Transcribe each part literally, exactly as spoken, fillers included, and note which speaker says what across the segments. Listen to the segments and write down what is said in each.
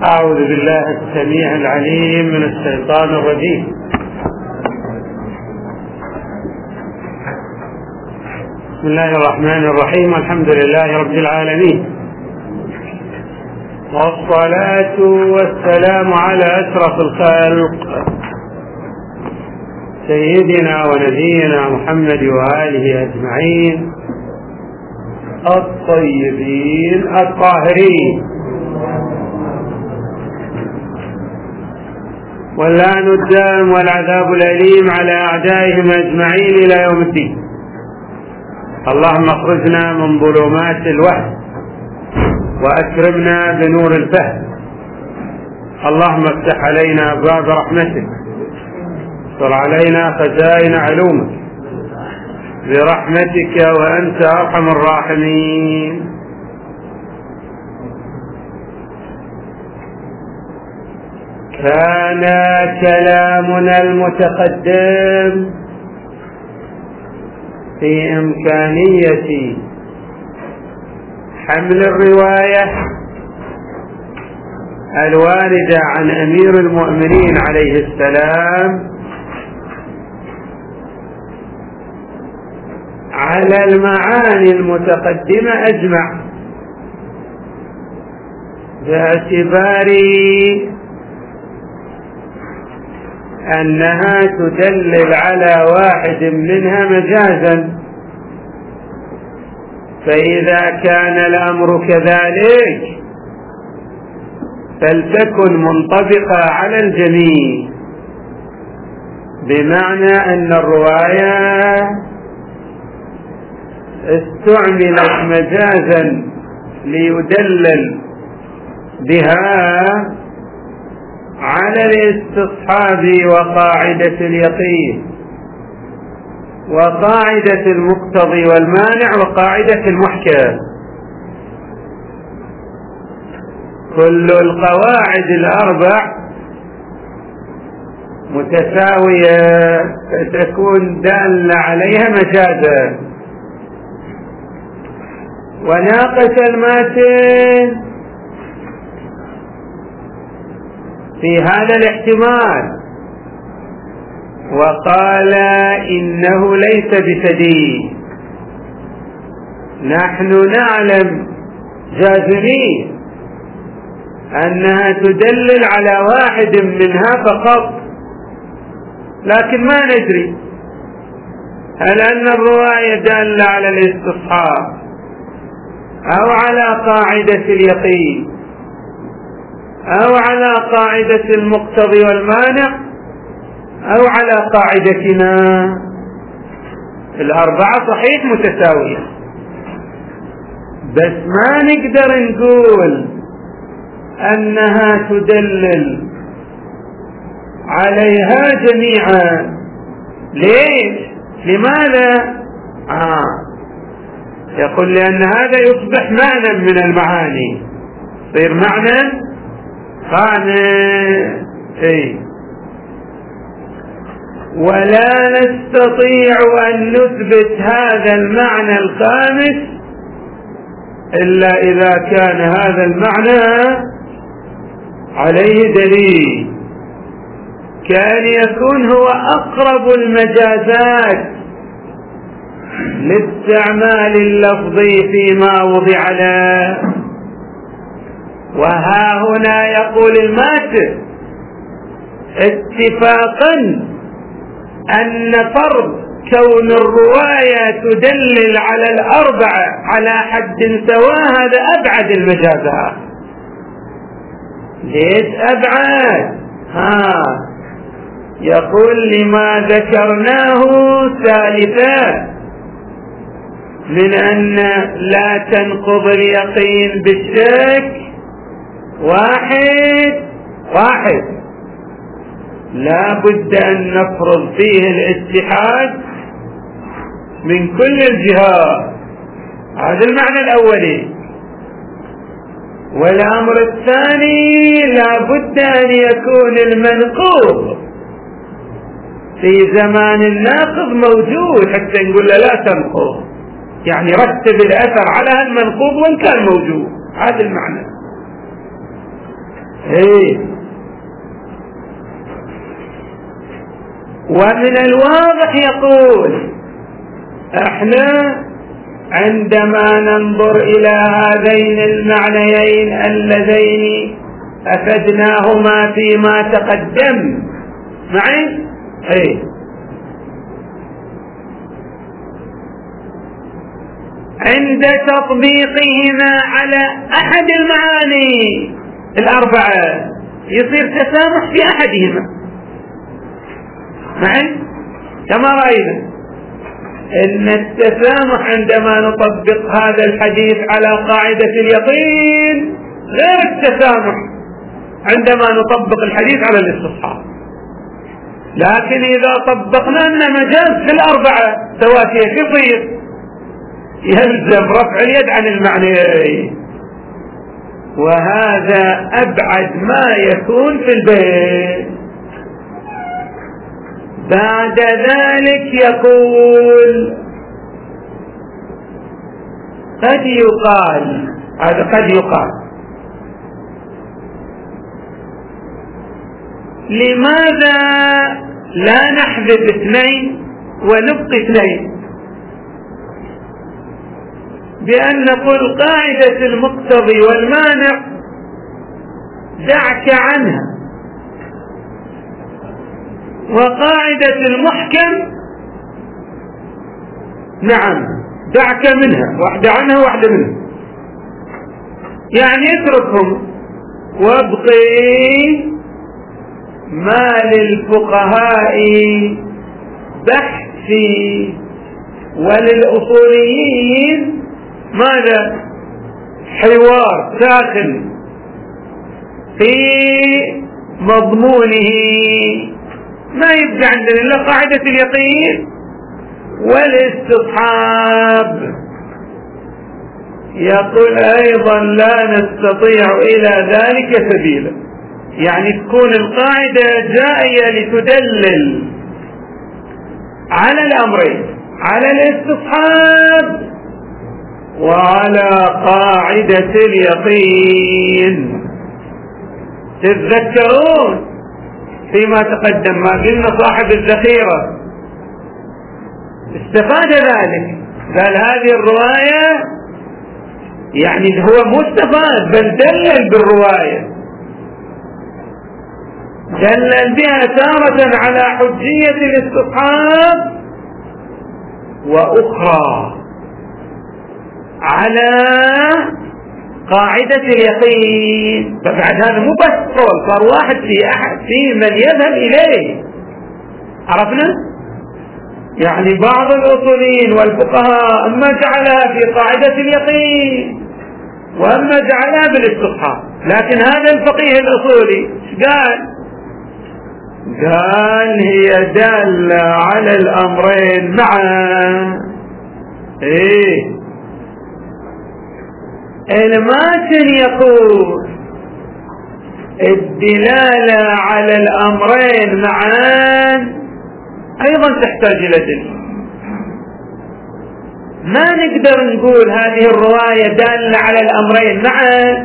Speaker 1: أعوذ بالله السميع العليم من الشيطان الرجيم. بسم الله الرحمن الرحيم. الحمد لله رب العالمين، والصلاة والسلام على أشرف الخلق سيدنا ونبينا محمد وآله أجمعين الطيبين الطاهرين، واللعن الدائم والعذاب الأليم على أعدائهم أجمعين إلى يوم الدين. اللهم اخرجنا من ظلمات الوهم وأكرمنا بنور الفهم. اللهم افتح علينا أبواب رحمتك، استر علينا خزائن علومك برحمتك وأنت أرحم الراحمين. كان كلامنا المتقدم في إمكانية حمل الرواية الواردة عن أمير المؤمنين عليه السلام على المعاني المتقدمة أجمع، باعتبار أنها تدلل على واحد منها مجازا. فإذا كان الأمر كذلك فلتكن منطبقة على الجميع، بمعنى أن الرواية استعملت مجازا ليدلل بها على الاستصحاب وقاعدة اليقين وقاعدة المقتضي والمانع وقاعدة المحكم. كل القواعد الأربع متساوية فتكون دالة عليها مجازا. وناقش الماتن في هذا الاحتمال وقال إنه ليس بشديد. نحن نعلم جازمين أنها تدلل على واحد منها فقط، لكن ما ندري هل أن الرواية دالة على الاستصحاب أو على قاعدة اليقين أو على قاعدة المقتضي والمانع أو على قاعدتنا. الأربعة صحيح متساوية، بس ما نقدر نقول أنها تدلل عليها جميعا. ليش؟ لماذا؟ آه. يقول لأن هذا يصبح معنى من المعاني، يصير معنى خانة. اي ولا نستطيع أن نثبت هذا المعنى الخامس إلا إذا كان هذا المعنى عليه دليل، كان يكون هو أقرب المجازات لاستعمال اللفظ فيما وضع له. وها هنا يقول الماتن اتفاقا أن فرض كون الرواية تدلل على الأربعة على حد سواء هذا أبعد المجازات. ليش أبعد؟ ها يقول لما ذكرناه ثالثا من أن لا تنقض اليقين بالشك. واحد واحد لا بد أن نفرض فيه الاتحاد من كل الجهات، هذا المعنى الأولي. والأمر الثاني لا بد أن يكون المنقوض في زمان الناقض موجود حتى نقول له لا تنقض، يعني رتب الأثر على المنقوض وإن كان موجود، هذا المعنى. ايه. ومن الواضح يقول احنا عندما ننظر الى هذين المعنيين اللذين افدناهما فيما تقدم معي، ايه، عند تطبيقهما على احد المعاني الاربعة يصير تسامح في احدهما معي، كما رأينا ان التسامح عندما نطبق هذا الحديث على قاعدة اليقين غير التسامح عندما نطبق الحديث على الاستصحاب. لكن اذا طبقنا ان مجاز في الاربعة سواسية يصير يلزم رفع اليد عن المعنى، وهذا ابعد ما يكون في البيت. بعد ذلك يقول قد يقال، هذا قد يقال لماذا لا نحذف اثنين ونبقي اثنين، بأن نقول قاعدة المقتضي والمانع دعك عنها، وقاعدة المحكم نعم دعك منها، واحدة عنها واحدة منها، يعني اتركهم وابقي ما للفقهاء بحث فيه وللأصوليين ماذا حوار ساخن في مضمونه، ما يبقى عندنا إلا قاعدة اليقين والاستصحاب. يقول أيضا لا نستطيع إلى ذلك سبيلا، يعني تكون القاعدة جائية لتدلل على الأمرين، على الاستصحاب وعلى قاعدة اليقين. تتذكرون فيما تقدم ما قلنا صاحب الذخيرة استفاد ذلك، قال هذه الرواية يعني هو مستفاد بل دلل بالرواية، دلل بها تارة على حجية الاستصحاب وأخرى على قاعدة اليقين. فبعد هذا مو بس قول، صار واحد في أحد في من يذهب إليه، عرفنا؟ يعني بعض الأصوليين والفقهاء أما جعلها في قاعدة اليقين وأما جعلها بالاستصحاب، لكن هذا الفقيه الأصولي قال قال هي دالة على الأمرين معا. إيه الماتن يقول الدلالة على الأمرين معا أيضا تحتاج إلى دليل. ما نقدر نقول هذه الرواية دالة على الأمرين معا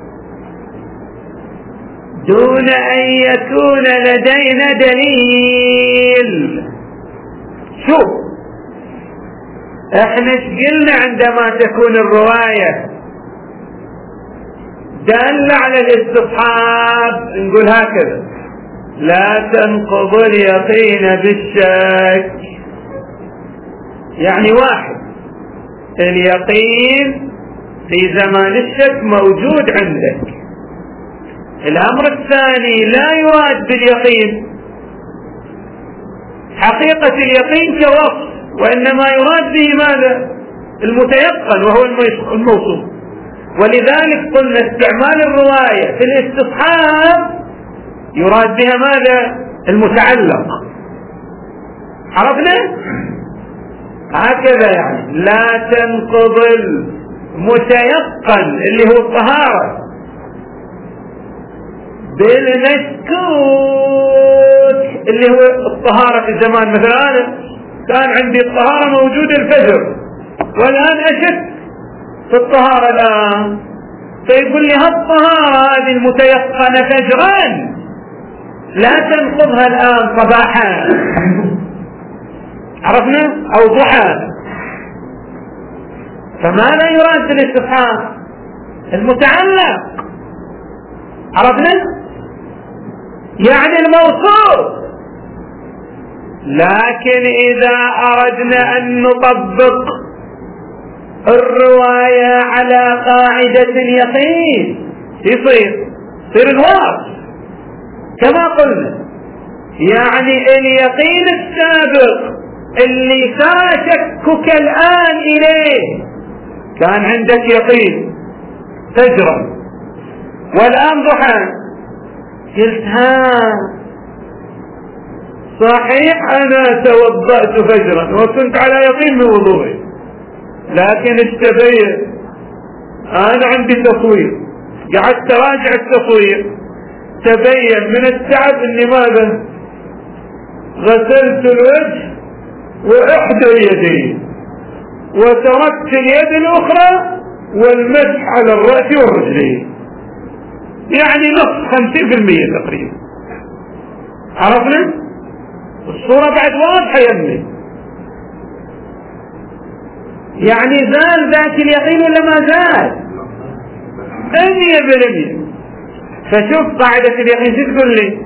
Speaker 1: دون أن يكون لدينا دليل. شوف احنا ايش قلنا عندما تكون الرواية دالة على الاستصحاب؟ نقول هكذا لا تنقض اليقين بالشك. يعني واحد اليقين في زمان الشك موجود عندك. الأمر الثاني لا يراد باليقين حقيقة اليقين كوصف، وإنما يراد به ماذا؟ المتيقن وهو الموصوف. ولذلك قلنا استعمال الرواية في الاستصحاب يراد بها ماذا؟ المتعلق. عرفنا؟ هكذا يعني لا تنقض المتيقن اللي هو الطهارة بالمشكوك اللي هو الطهارة في الزمان. مثلا أنا كان عندي الطهارة موجودة الفجر والآن أشك في الطهارة الآن، فيقول لي هالطهارة هذه المتيقنة فجرا لا تنقضها الآن صباحا، عرفنا، أو ضحى. فماذا يراد بالاستصحاب؟ المتعلق، عرفنا، يعني الموصوف. لكن إذا أردنا أن نطبق الرواية على قاعدة اليقين يصير يصير الواقع كما قلنا، يعني اليقين السابق اللي كان شكك الآن إليه، كان عندك يقين فجرا والآن ضحى، قلت ها صحيح أنا توضأت فجرا وكنت على يقين من وضوئي، لكن اشتبيت أنا عندي تصوير، قعدت راجع التصوير، تبين من التعب اني ماذا غسلت الوجه واحدى اليدين وتركت اليد الاخرى والمسح على الرأس والرجلين، يعني نص خمسين بالمية تقريبا. عرفنا الصورة بعد واضحة يمي، يعني زال ذات اليقين ولا ما زال؟ مية بالمية. فشوف قاعدة اليقين شو تقول لي؟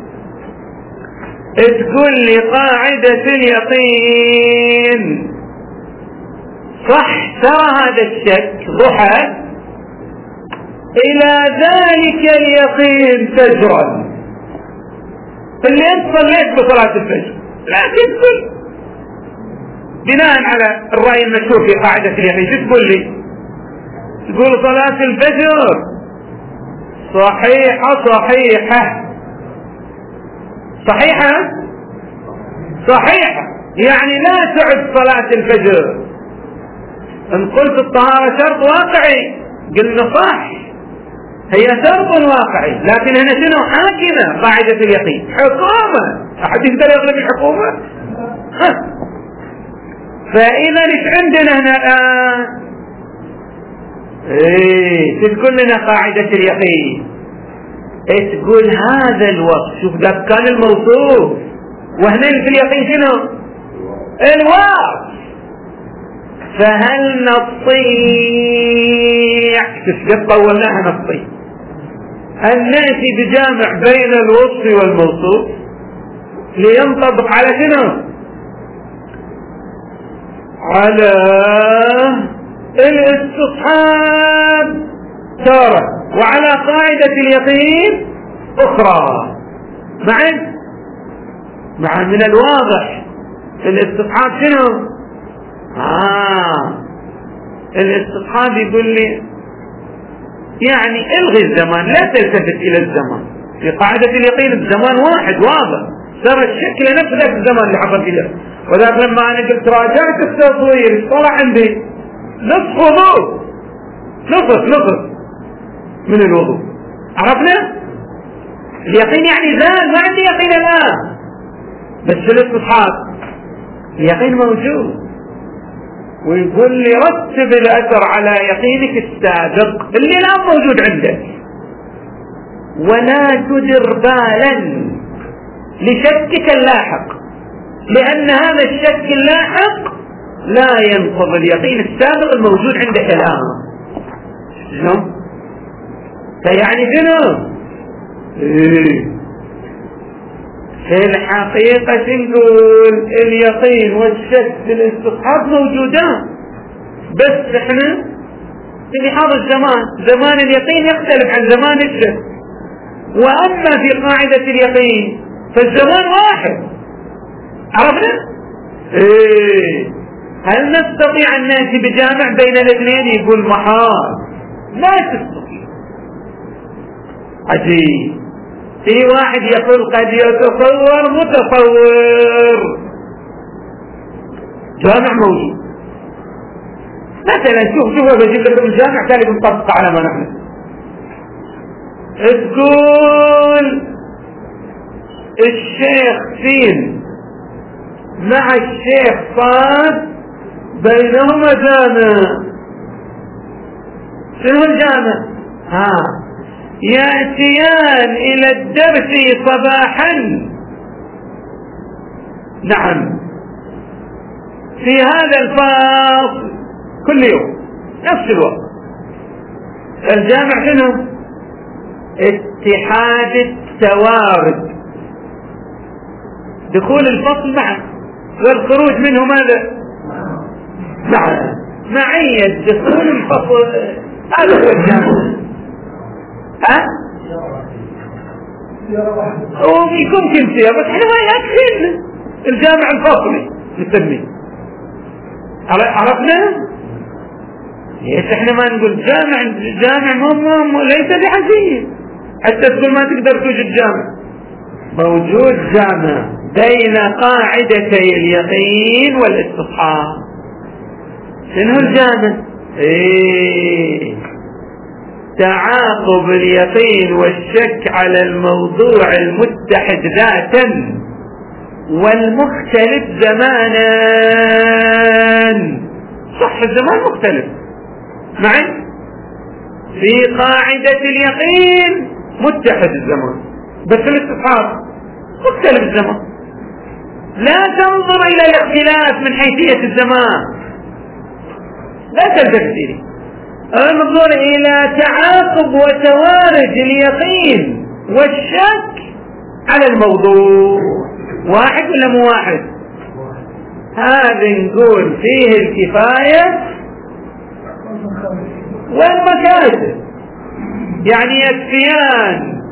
Speaker 1: تقول لي قاعدة اليقين صح ترى هذا الشك ضحى إلى ذلك اليقين فجرا اللي انت صليت بصلاة الفجر، لكن تقول بناء على الرأي المشهور في قاعدة اليقين شو تقول لي؟ تقول صلاة الفجر صحيحة صحيحة صحيحة صحيحة، يعني لا تعد صلاة الفجر. ان قلت الطهارة شرط واقعي قلنا صح، هي شرط واقعي، لكن هنا شنو حاكمة قاعدة اليقين؟ حكومة، احد يقدر يغلب الحكومة؟ فاذا ايش عندنا هنا الان؟ ايه تقول لنا قاعدة اليقين، ايه تقول هذا الوصف، شوف ده كان الموصوف، وهنا في اليقين شنو؟ الوصف. فهل نستطيع، شوف قد طولناها، نستطيع أن نأتي بجامع بين الوصف والموصوف لينطبق على شنو؟ على الاستصحاب تارة، وعلى قاعدة اليقين أخرى. مع مع من الواضح الاستصحاب شنو؟ آه الاستصحاب يقول لي يعني الغي الزمان، لا تلتفت إلى الزمان. في قاعدة اليقين الزمان واحد واضح، صار الشكل نفس الزمان اللي حصل فيه. وذاك لما أنا قلت راجعت التصوير طلع عندي نصف وضوء، نصف نصف من الوضوء. عرفنا؟ اليقين يعني زال، ما عندي يقين الآن، بس في الاستصحاب اليقين موجود. ويقول لي رتب الأثر على يقينك السابق اللي الآن موجود عندك، ولا تدر بالا لشكك اللاحق، لأن هذا الشك اللاحق لا ينقض اليقين السابق الموجود عندك الآن. شنو؟ فيعني شنو؟ إيه؟ في الحقيقة نقول اليقين والشك في الاستصحاب موجودان، بس احنا في هذا الزمان زمان اليقين يختلف عن زمان الشك، وأما في قاعدة اليقين فالزمان واحد. عرفنا؟ ايه هل نستطيع أن نأتي بجامع بين الاثنين؟ يقول محال، لا تستطيع. عجيب. في واحد يقول قد يتصور متصور، جامع موجود. مثلا شوف شوف بجيب لكم الجامع ثاني بنطبق على ما نحن. تقول الشيخ سين مع الشيخ صاد بينهما جامع. شنو الجامع؟ ها يأتيان إلى الدرس صباحا، نعم، في هذا الفصل كل يوم نفس الوقت. الجامع شنو؟ اتحاد التوارد، دخول الفصل معا والخروج منه ماذا؟ معا، معية دخول الفصل. هذا هو الجامع. ها؟ ويكون كمسية بس احنا ما يكفي الجامع الفصلي نسميه. عرفنا؟ ليش احنا ما نقول جامع؟ جامع مو ليس بحزين حتى تقول ما تقدر توجد جامع. موجود جامع بين قاعدتي اليقين والاستصحاب. شنو الجامع؟ ايه تعاقب اليقين والشك على الموضوع المتحد ذاتا والمختلف زمانا. صح الزمان مختلف معي، في قاعدة اليقين متحد الزمان، بس الاستصحاب مختلف الزمان. لا تنظر إلى الاختلاف من حيثية الزمان، لا تلتفت إليه، انظر إلى تعاقب وتوارد اليقين والشك على الموضوع. واحد ولا مو واحد؟ هذا نقول فيه الكفاية والمكاسب، يعني يكفيان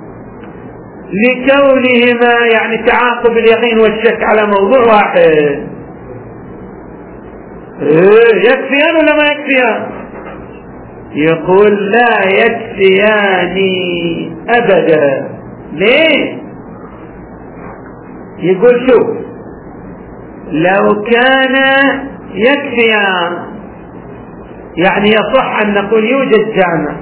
Speaker 1: لكونهما يعني تعاقب اليقين والشك على موضوع واحد. يكفيان ولا ما يكفيان؟ يقول لا يكفيان أبدا. ليه؟ يقول شوف، لو كان يكفيان يعني يصح أن نقول يوجد جامع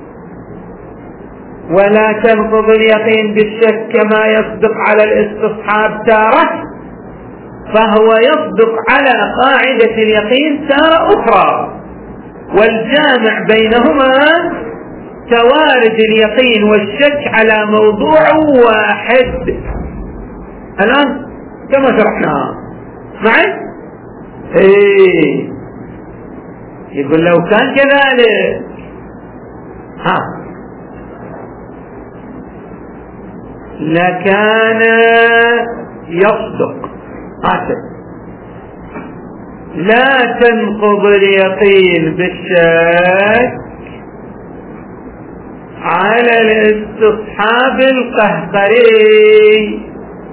Speaker 1: ولا تنقض اليقين بالشك كما يصدق على الاستصحاب تارة، فهو يصدق على قاعدة اليقين تارة أخرى، والجامع بينهما توارد اليقين والشك على موضوع واحد. الآن كما شرحناها معي؟ ايه يقول لو كان كذلك ها لكان يصدق هكذا، لا تنقض اليقين بالشك على الاستصحاب القهقري.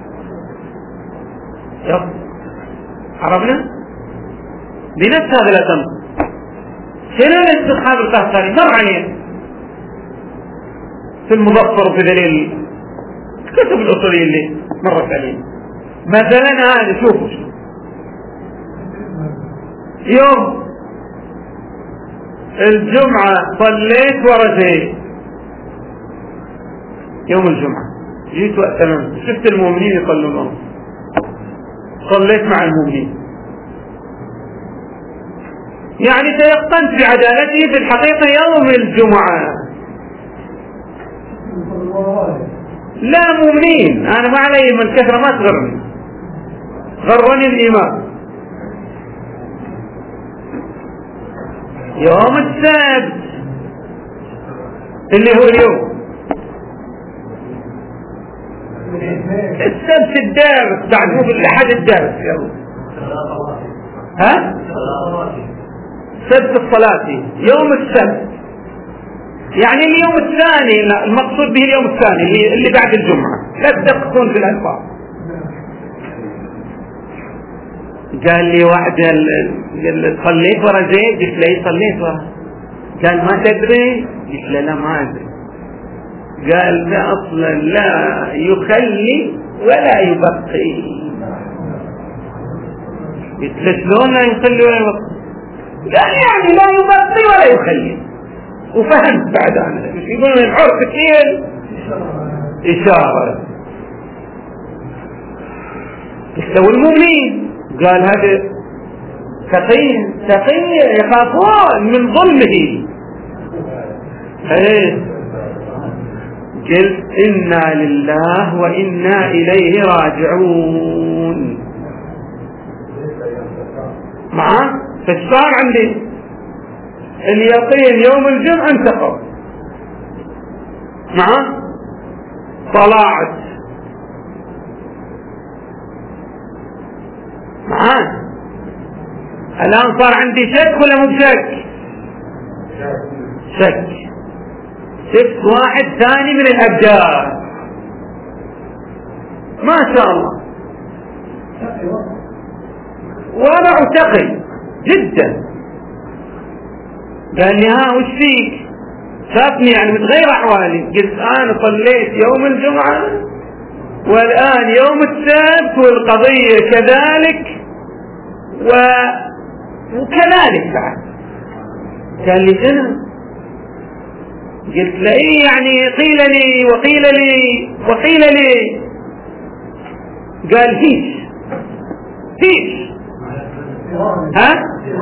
Speaker 1: عرفنا؟ بنفس هذا لا تنقض. شنو الاستصحاب القهقري؟ مر علينا في المظفر وفي دليل كتب الأصولية اللي مرت علينا. مثلا هذا شوفوا يوم الجمعة صليت ورا زيد، يوم الجمعة جيت وقت تمام شفت المؤمنين يصلون، صليت مع المؤمنين، يعني تيقنت بعدالته في الحقيقة يوم الجمعة. لا مؤمنين، أنا ما علي من كثرة ما تغرني، غرني الإيمان. يوم السبت اللي هو اليوم السبت الدارس بعد مو بالأحد الدارس يوم ها سبت الصلاة يوم السبت، يعني اليوم الثاني، لا المقصود به اليوم الثاني اللي, اللي بعد الجمعة، لا تدققون في الألفاظ. قال لي واحد قال صليت ورا زيد، قلت له صليت ورا، قال ما تدري، قلت له لا ما أدري، قال لا أصلا لا يخلي ولا يبقي. قلت له شلون لا يخلي ولا يبقي؟ قال يعني لا يبقي ولا يخلي، وفهمت بعد عنه مش يقولون العرف كثير إشارة. استوى المؤمنين قال هذا تقي تقي يخافون من ظلمه، ايه قلت إنا لله وإنا إليه راجعون. معه فالصار عندي اليقين يوم الجمعة انتقل معه طلعت معه. الآن صار عندي شك ولا مو شك؟ شك. شفت واحد ثاني من الأبدال ما شاء الله وانا اعتقد جدا. قال لي ها وش فيك؟ شافني يعني متغير احوالي. قلت انا صليت يوم الجمعة والان يوم السبت والقضية كذلك و... وكذلك بعد. قال لي شنو؟ قلت له ايه يعني قيل لي وقيل لي وقيل لي. قال فيش فيش ها؟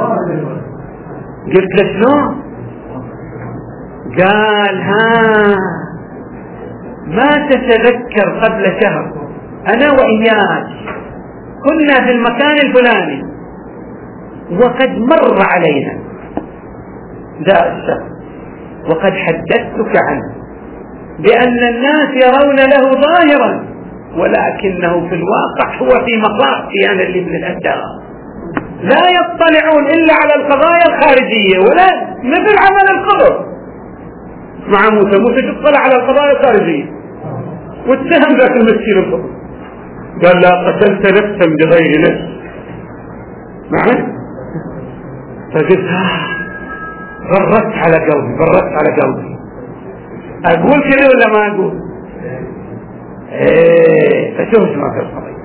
Speaker 1: قلت له شلون؟ قال ها ما تتذكر قبل شهر انا واياك كنا في المكان الفلاني وقد مر علينا ذا الشهر وقد حدثتك عنه بأن الناس يرون له ظاهرا ولكنه في الواقع هو في مخافتي أنا اللي من الأداء لا يطلعون إلا على القضايا الخارجية ولا مثل عمل الخضر مع موسى. موسى تطلع على القضايا الخارجية واتهم ذاك المسكين الخضر قال لا قتلت نفسا بغير نفس معي. فقلت غرت على قلبي غرت على قلبي اقول كذا ولا ما اقول؟ ايه فشوف ما في القضية.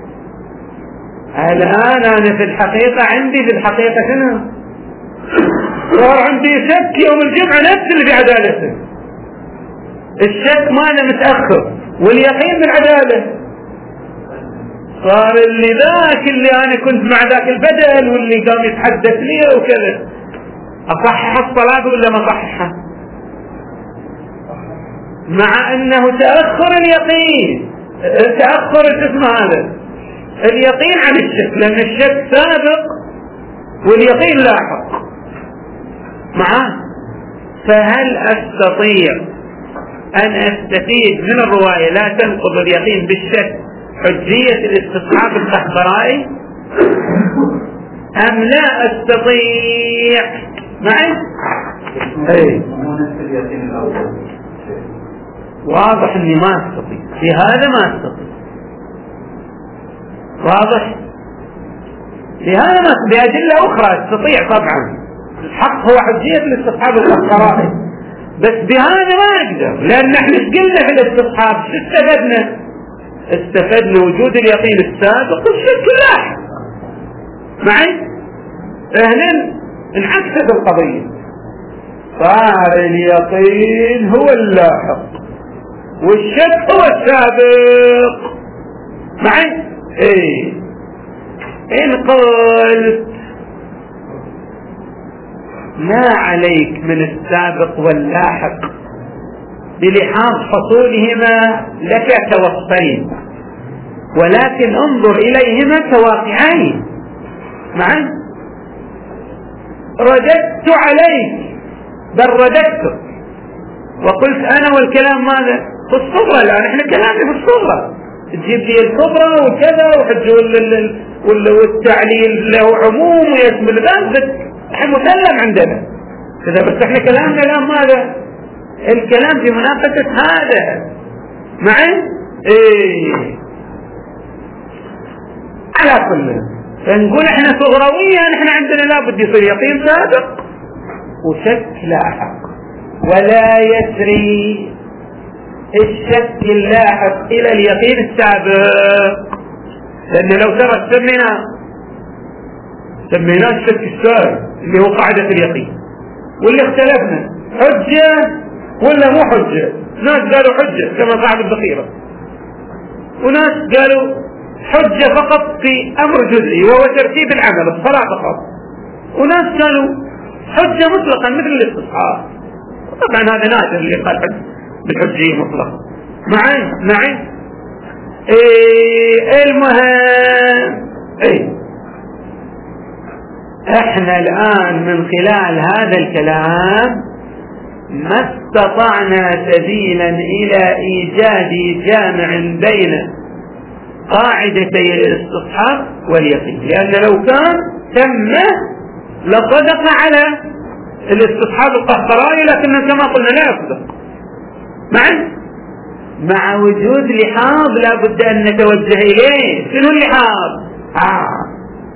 Speaker 1: الان انا في الحقيقة عندي في الحقيقة شنو؟ صار عندي شك يوم الجمعة نفس اللي في عدالته. الشك ما انا متأخر واليقين بالعدالة. صار اللي ذاك اللي انا كنت مع ذاك البدل واللي قام يتحدث لي وكذا اصحح الصلاة ولا ما اصححها؟ مع انه تأخر اليقين تأخر الاسم هذا اليقين عن الشك لان الشك سابق واليقين لاحق معه. فهل استطيع ان استفيد من الرواية لا تنقض اليقين بالشك حجية الاستصحاب الصحبرائي ام لا استطيع؟ معي؟ ايه واضح اني ما استطيع في هذا ما استطيع واضح في هذا ما بأدلة اخرى استطيع طبعا. الحق هو حجية الاستصحاب الصحبرائي بس بهذا ما اقدر لان احنا قلنا في الاستصحاب شو استفدنا؟ استفدنا وجود اليقين السابق والشك اللاحق. معي؟ هنا انعكست القضية صار اليقين هو اللاحق والشك هو السابق. معي؟ ايه ان قلت ما عليك من السابق واللاحق بلحاظ حصولهما لك كوصفين ولكن انظر اليهما كواقعين. معي؟ رددت عليك بل رددت وقلت انا والكلام ماذا؟ في الصغرى. الان احنا كلامنا في الصغرى تجيب لي الكبرى وكذا وحج والتعليل له عموم ويشمل ذلك احنا مسلم عندنا كذا بس احنا كلامنا الان ماذا؟ الكلام في مناقشة هذا. معي؟ ايه على كل فنقول احنا صغرويا احنا عندنا لابد يصير يقين سابق وشك لاحق ولا يسري الشك اللاحق الى اليقين السابق لان لو ترى سمينا سميناه الشك السابق اللي هو قاعدة اليقين واللي اختلفنا حجة ولا مو حجة. ناس قالوا حجة كما صاحب الذخيرة وناس قالوا حجة فقط في امر جزئي وهو ترتيب العمل الصلاة فقط وناس قالوا حجة مطلقا مثل الاستصحاب طبعا هذا نادر اللي قال بالحجية مطلقة. معي معي إيه المهم إيه احنا الآن من خلال هذا الكلام ما استطعنا سبيلا إلى إيجاد جامع بين قاعدتي الاستصحاب واليقين، لأن لو كان تم لصدق على الاستصحاب القهقرائي، لكن كما قلنا لا يصدق. مع مع وجود لحاظ لا بد أن نتوجه إليه. شنو اللحاظ؟ آه.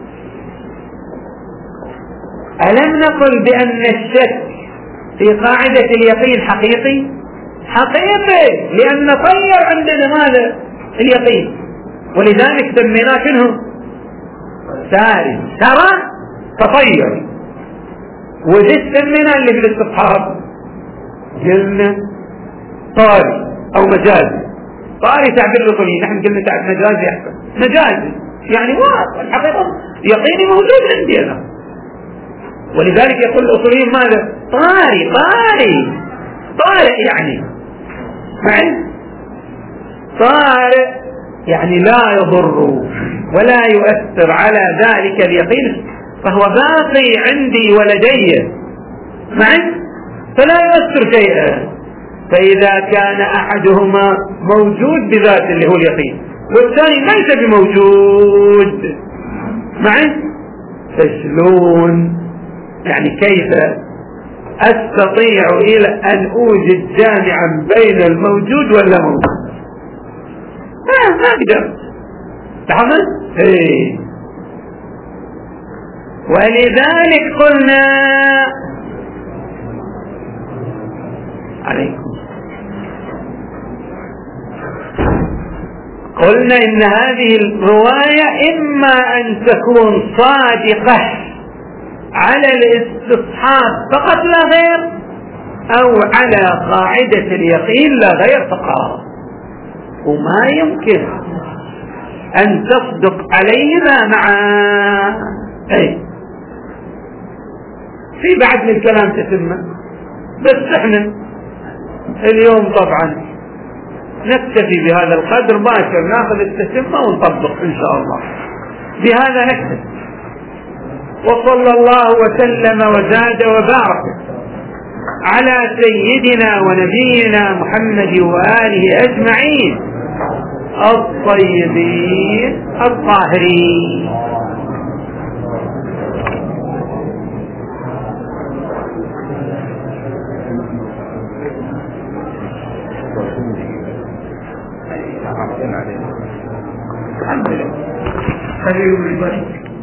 Speaker 1: ألم نقل بأن الشك في قاعدة اليقين حقيقي؟ حقيقي، لأن طير عندنا ماذا؟ اليقين، ولذلك سميناه شنو؟ ساري، ترى تطير. وذي سمينا اللي في الاستصحاب قلنا طاري أو مجازي. طاري تعبير لطني، نحن قلنا تعبير مجازي أحسن. مجازي يعني واضح، الحقيقة يقيني موجود عندي أنا، ولذلك يقول الأصوليين ماذا؟ طاري طاري طارئ، يعني معي طارئ يعني لا يضر ولا يؤثر على ذلك اليقين، فهو باقي عندي ولدي معي فلا يؤثر شيئا. فإذا كان أحدهما موجود بذات اللي هو اليقين والثاني ليس بموجود معي، فشلون يعني كيف أستطيع إلى أن أوجد جامعا بين الموجود ولا موجود؟ ما ما أقدر. تحمل إيه. ولذلك قلنا عليكم قلنا إن هذه الرواية إما أن تكون صادقة على الاستصحاب فقط لا غير، أو على قاعدة اليقين لا غير فقط، وما يمكن أن تصدق عليهما معا. أي في بعد من الكلام تتم، بس احنا اليوم طبعا نكتفي بهذا القدر، باشر ناخذ التتمة ونطبق إن شاء الله. بهذا نكتفي، وصلى الله وسلم وزاد وبارك على سيدنا ونبينا محمد وآله أجمعين الطيبين الطاهرين. الحمد لله.